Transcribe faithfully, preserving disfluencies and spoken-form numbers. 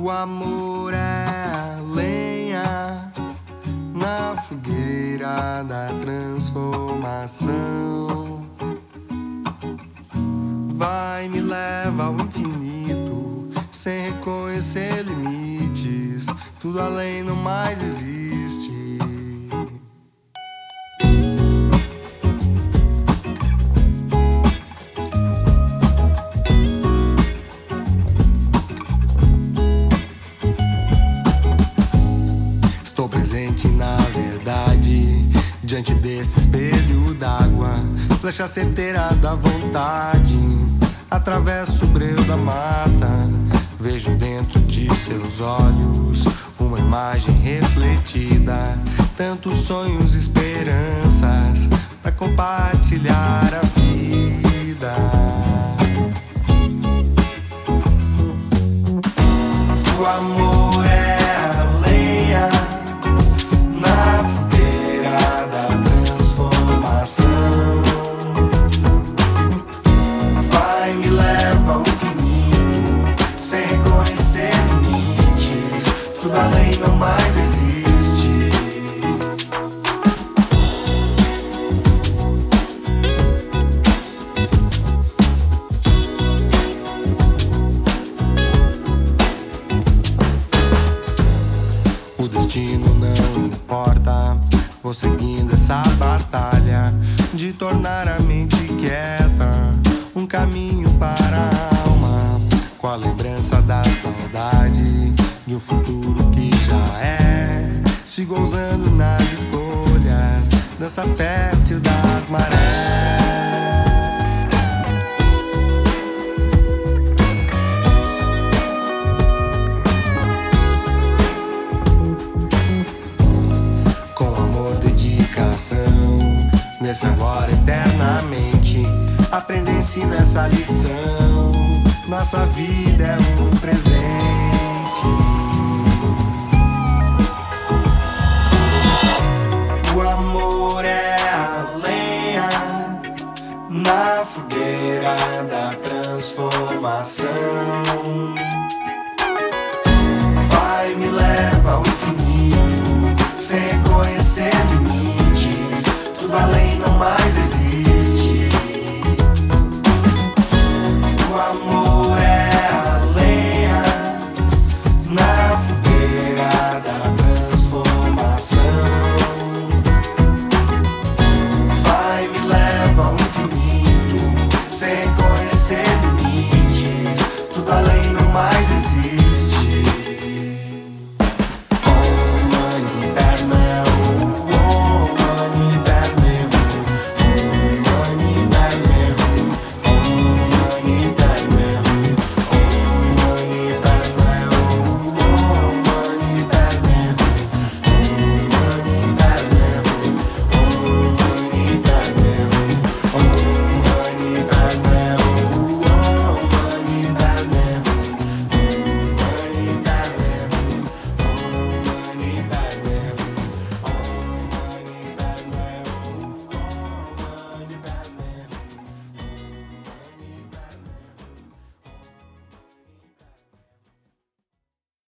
O amor é a lenha na fogueira da transformação. Vai, me leva ao infinito, sem reconhecer limites. Tudo além não mais existe. Estou presente na verdade, diante desse espelho d'água, flecha certeira da vontade. Atravesso o breu da mata, vejo dentro de seus olhos uma imagem refletida, tantos sonhos e esperanças pra compartilhar a vida. O amor é a lenha na fogueira da transformação. Vai, me leva ao infinito, sem reconhecer limites. Tudo além não mais existe. O destino não importa, vou seguindo essa batalha de tornar a mente quieta, um caminho para a alma, com a lembrança da saudade de um futuro que já é. Sigo ousando nas escolhas, dança fértil das marés. Com amor, dedicação, nesse agora eternamente, aprenda, ensina essa lição. Nossa vida é um presente. O amor é a lenha na fogueira da transformação. Vai, me leva ao infinito, sem